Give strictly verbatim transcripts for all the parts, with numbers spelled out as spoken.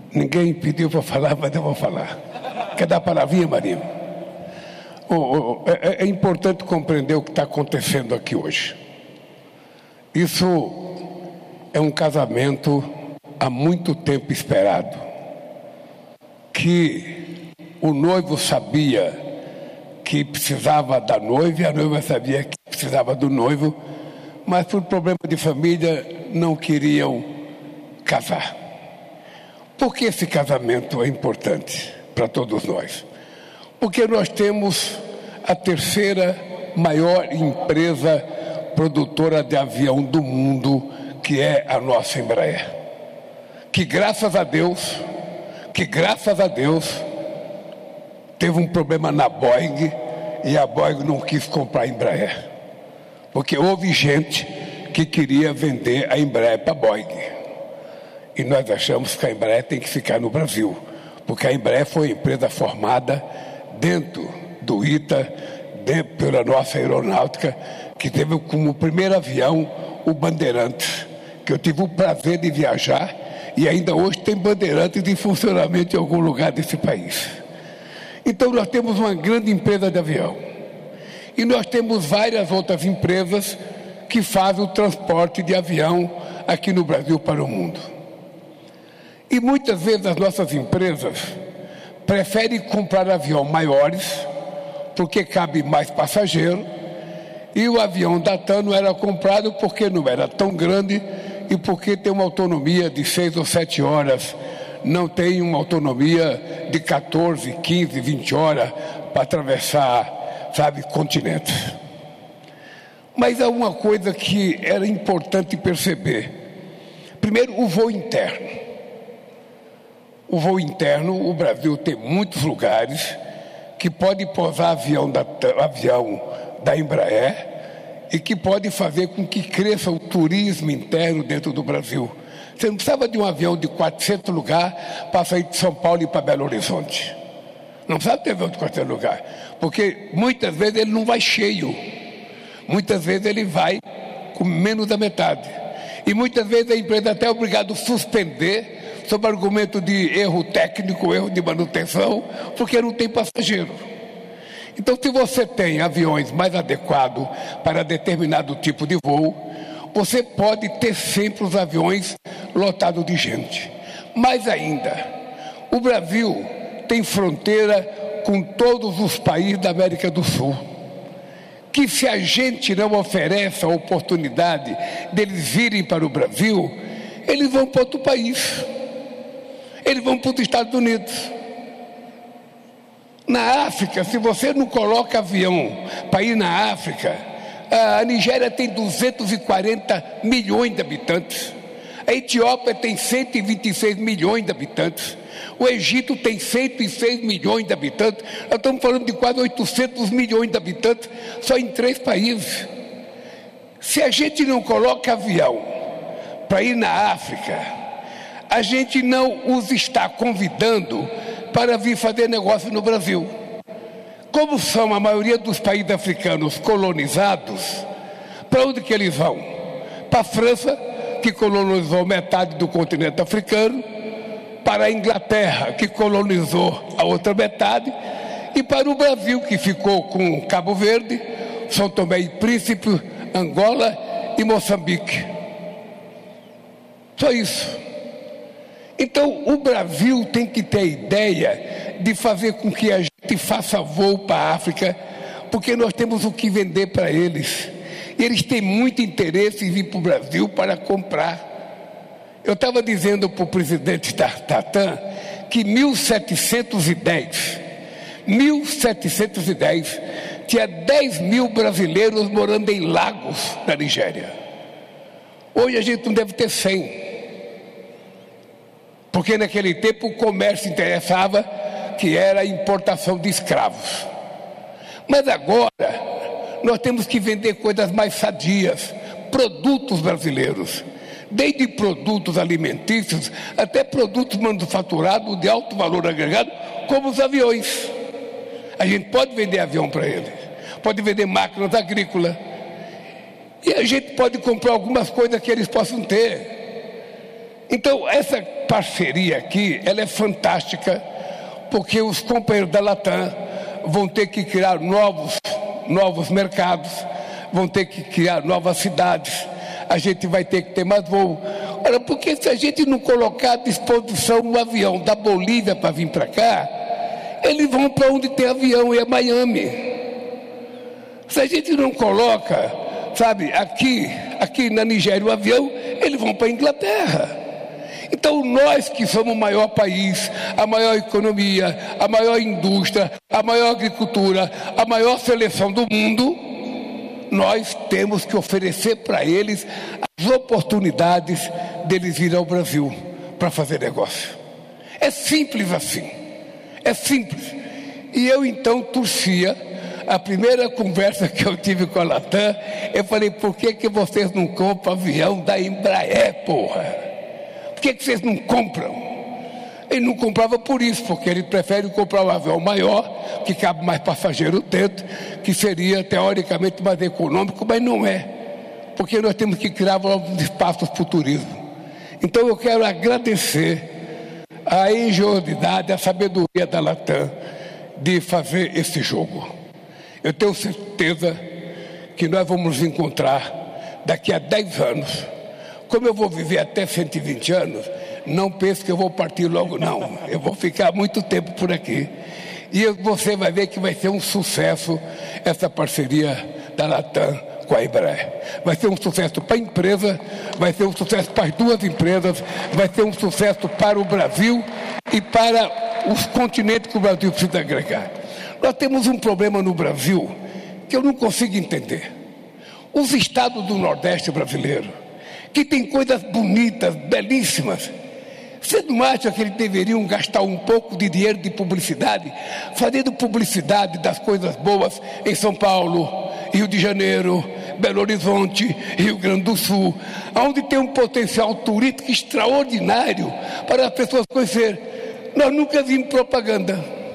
Ninguém pediu para falar, mas eu vou falar. Quer dar a palavrinha, Marinho? Oh, oh, é, é importante compreender o que está acontecendo aqui hoje. Isso é um casamento há muito tempo esperado, que o noivo sabia que precisava da noiva e a noiva sabia que precisava do noivo, mas por problema de família não queriam casar. Por que esse casamento é importante para todos nós? Porque nós temos a terceira maior empresa produtora de avião do mundo, que é a nossa Embraer. Que graças a Deus, que graças a Deus, teve um problema na Boeing e a Boeing não quis comprar a Embraer. Porque houve gente que queria vender a Embraer para a Boeing. E nós achamos que a Embraer tem que ficar no Brasil, porque a Embraer foi uma empresa formada dentro do I T A, dentro, pela nossa aeronáutica, que teve como primeiro avião o Bandeirantes, que eu tive o prazer de viajar, e ainda hoje tem Bandeirantes em funcionamento em algum lugar desse país. Então nós temos uma grande empresa de avião, e nós temos várias outras empresas que fazem o transporte de avião aqui no Brasil para o mundo. E muitas vezes as nossas empresas preferem comprar aviões maiores, porque cabe mais passageiro, e o avião da TAM não era comprado porque não era tão grande e porque tem uma autonomia de seis ou sete horas, não tem uma autonomia de quatorze, quinze, vinte horas para atravessar, sabe, continentes. Mas há uma coisa que era importante perceber. Primeiro, o voo interno. O voo interno, o Brasil tem muitos lugares que pode pousar avião da, avião da Embraer e que pode fazer com que cresça o turismo interno dentro do Brasil. Você não precisava de um avião de quatrocentos lugares para sair de São Paulo e ir para Belo Horizonte. Não precisava ter avião de quatrocentos lugares, porque muitas vezes ele não vai cheio. Muitas vezes ele vai com menos da metade. E muitas vezes a empresa até é obrigada a suspender sob argumento de erro técnico, erro de manutenção, porque não tem passageiro. Então, se você tem aviões mais adequados para determinado tipo de voo, você pode ter sempre os aviões lotados de gente. Mais ainda, o Brasil tem fronteira com todos os países da América do Sul, que se a gente não oferece a oportunidade deles virem para o Brasil, eles vão para outro país. Eles vão para os Estados Unidos. Na África, se você não coloca avião para ir na África, a Nigéria tem duzentos e quarenta milhões de habitantes, a Etiópia tem cento e vinte e seis milhões de habitantes, o Egito tem cento e seis milhões de habitantes, nós estamos falando de quase oitocentos milhões de habitantes só em três países. Se a gente não coloca avião para ir na África, a gente não os está convidando para vir fazer negócio no Brasil. Como são a maioria dos países africanos colonizados, para onde que eles vão? Para a França, que colonizou metade do continente africano, para a Inglaterra, que colonizou a outra metade, e para o Brasil, que ficou com Cabo Verde, São Tomé e Príncipe, Angola e Moçambique. Só isso. Então, o Brasil tem que ter a ideia de fazer com que a gente faça voo para a África, porque nós temos o que vender para eles. E eles têm muito interesse em vir para o Brasil para comprar. Eu estava dizendo para o presidente da TAM que mil setecentos e dez, mil setecentos e dez, tinha dez mil brasileiros morando em Lagos, na Nigéria. Hoje a gente não deve ter cem. Porque naquele tempo o comércio interessava, que era a importação de escravos. Mas agora nós temos que vender coisas mais sadias, produtos brasileiros, desde produtos alimentícios até produtos manufaturados de alto valor agregado, como os aviões. A gente pode vender avião para eles, pode vender máquinas agrícolas, e a gente pode comprar algumas coisas que eles possam ter. Então, essa parceria aqui, ela é fantástica, porque os companheiros da Latam vão ter que criar novos, novos mercados, vão ter que criar novas cidades, a gente vai ter que ter mais voo. Ora, porque se a gente não colocar à disposição um avião da Bolívia para vir para cá, eles vão para onde tem avião, e é Miami. Se a gente não coloca, sabe, aqui, aqui na Nigéria o avião, eles vão para a Inglaterra. Então nós que somos o maior país, a maior economia, a maior indústria, a maior agricultura, a maior seleção do mundo, nós temos que oferecer para eles as oportunidades deles virem ao Brasil para fazer negócio. É simples assim, é simples. E eu então torcia. A primeira conversa que eu tive com a Latam, eu falei, por que que vocês não compram avião da Embraer, porra? Por que que vocês não compram? Ele não comprava por isso, porque ele prefere comprar um avião maior, que cabe mais passageiro dentro, que seria teoricamente mais econômico, mas não é, porque nós temos que criar novos espaços para o turismo. Então eu quero agradecer a engenhosidade, a sabedoria da Latam de fazer esse jogo. Eu tenho certeza que nós vamos nos encontrar daqui a dez anos. Como eu vou viver até cento e vinte anos, não pense que eu vou partir logo, não. Eu vou ficar muito tempo por aqui. E você vai ver que vai ser um sucesso essa parceria da Latam com a Embraer. Vai ser um sucesso para a empresa, vai ser um sucesso para as duas empresas, vai ser um sucesso para o Brasil e para os continentes que o Brasil precisa agregar. Nós temos um problema no Brasil que eu não consigo entender. Os estados do Nordeste brasileiro, que tem coisas bonitas, belíssimas, você não acha que eles deveriam gastar um pouco de dinheiro de publicidade, fazendo publicidade das coisas boas em São Paulo, Rio de Janeiro, Belo Horizonte, Rio Grande do Sul, onde tem um potencial turístico extraordinário para as pessoas conhecerem? Nós nunca vimos propaganda,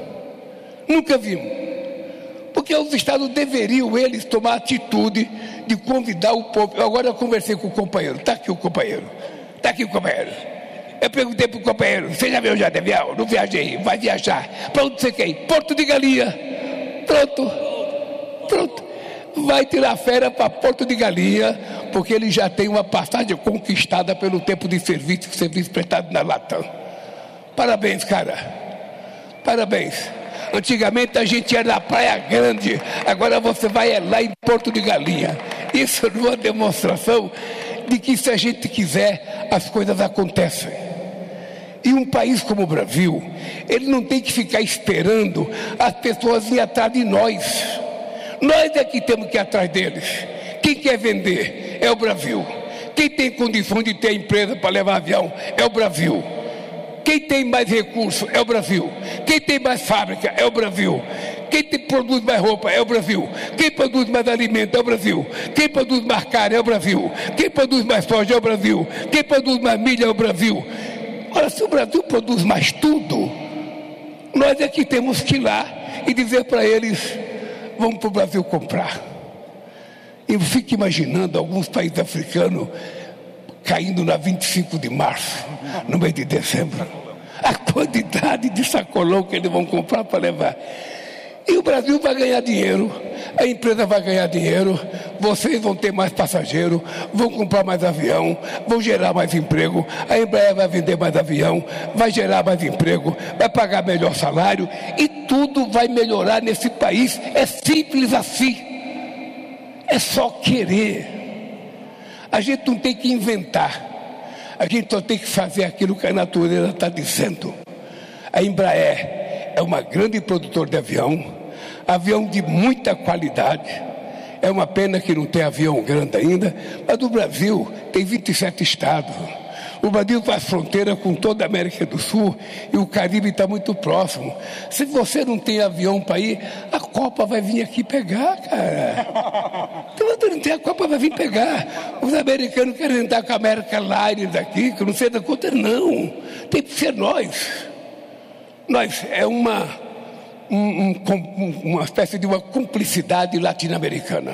nunca vimos. Porque os estados deveriam, eles, tomar atitude de convidar o povo. Eu agora eu conversei com o companheiro, está aqui o companheiro, está aqui o companheiro. Eu perguntei para o companheiro, você já viajou de avião? Não viajei, vai viajar. Para onde você quer ir? Porto de Galinha. Pronto, pronto. Vai tirar férias para Porto de Galinha, porque ele já tem uma passagem conquistada pelo tempo de serviço, serviço prestado na Latam. Parabéns, cara, parabéns. Antigamente a gente ia na Praia Grande, agora você vai lá em Porto de Galinha. Isso é uma demonstração de que, se a gente quiser, as coisas acontecem. E um país como o Brasil, ele não tem que ficar esperando as pessoas ir atrás de nós. Nós é que temos que ir atrás deles. Quem quer vender é o Brasil. Quem tem condição de ter empresa para levar avião é o Brasil. Quem tem mais recursos é o Brasil. Quem tem mais fábrica é o Brasil. Quem tem, produz mais roupa é o Brasil. Quem produz mais alimento é o Brasil. Quem produz mais carne é o Brasil. Quem produz mais soja é o Brasil. Quem produz mais milho é o Brasil. Ora, se o Brasil produz mais tudo, nós é que temos que ir lá e dizer para eles, vamos para o Brasil comprar. Eu fico imaginando alguns países africanos caindo na vinte e cinco de março, no mês de dezembro. A quantidade de sacolão que eles vão comprar para levar. E o Brasil vai ganhar dinheiro, a empresa vai ganhar dinheiro, vocês vão ter mais passageiro, vão comprar mais avião, vão gerar mais emprego, a Embraer vai vender mais avião, vai gerar mais emprego, vai pagar melhor salário e tudo vai melhorar nesse país. É simples assim, é só querer. A gente não tem que inventar, a gente só tem que fazer aquilo que a natureza está dizendo. A Embraer é uma grande produtora de avião, avião de muita qualidade. É uma pena que não tem avião grande ainda, mas o Brasil tem vinte e sete estados. O Brasil faz fronteira com toda a América do Sul e o Caribe está muito próximo. Se você não tem avião para ir, a Copa vai vir aqui pegar, cara. Então, você não tem, a Copa vai vir pegar. Os americanos querem entrar com a American Airlines aqui, que eu não sei da conta, não. Tem que ser nós. Nós, é uma, um, um, uma espécie de uma cumplicidade latino-americana.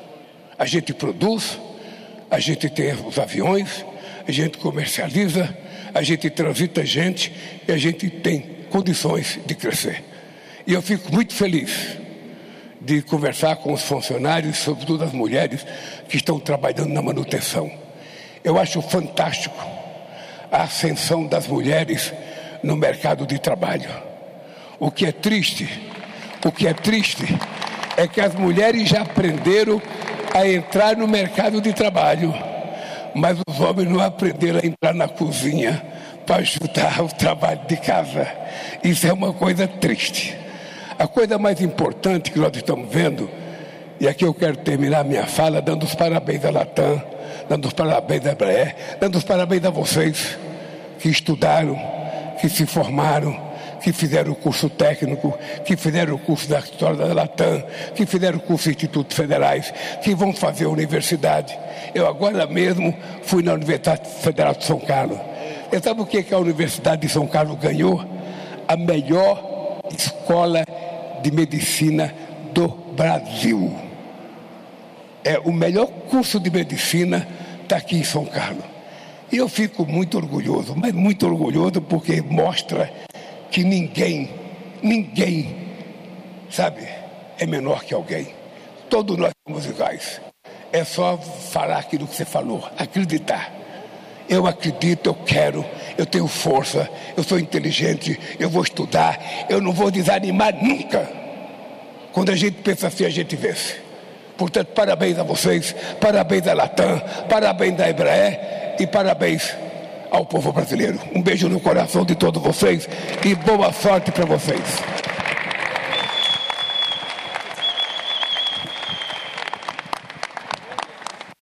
A gente produz, a gente tem os aviões, a gente comercializa, a gente transita gente e a gente tem condições de crescer. E eu fico muito feliz de conversar com os funcionários, sobretudo as mulheres que estão trabalhando na manutenção. Eu acho fantástico a ascensão das mulheres no mercado de trabalho. O que é triste, o que é triste é que as mulheres já aprenderam a entrar no mercado de trabalho, mas os homens não aprenderam a entrar na cozinha para ajudar o trabalho de casa. Isso é uma coisa triste. A coisa mais importante que nós estamos vendo, e aqui eu quero terminar minha fala dando os parabéns à Latam, dando os parabéns à Embraer, dando os parabéns a vocês que estudaram, que se formaram, que fizeram o curso técnico, que fizeram o curso da história da Latam, que fizeram o curso de institutos federais, que vão fazer a universidade. Eu agora mesmo fui na Universidade Federal de São Carlos. E sabe o que a Universidade de São Carlos ganhou? A melhor escola de medicina do Brasil. É, o melhor curso de medicina está aqui em São Carlos. E eu fico muito orgulhoso, mas muito orgulhoso porque mostra que ninguém, ninguém, sabe, é menor que alguém. Todos nós somos iguais. É só falar aquilo que você falou, acreditar. Eu acredito, eu quero, eu tenho força, eu sou inteligente, eu vou estudar, eu não vou desanimar nunca. Quando a gente pensa assim, a gente vence. Portanto, parabéns a vocês, parabéns à Latam, parabéns à Embraer e parabéns ao povo brasileiro. Um beijo no coração de todos vocês e boa sorte para vocês.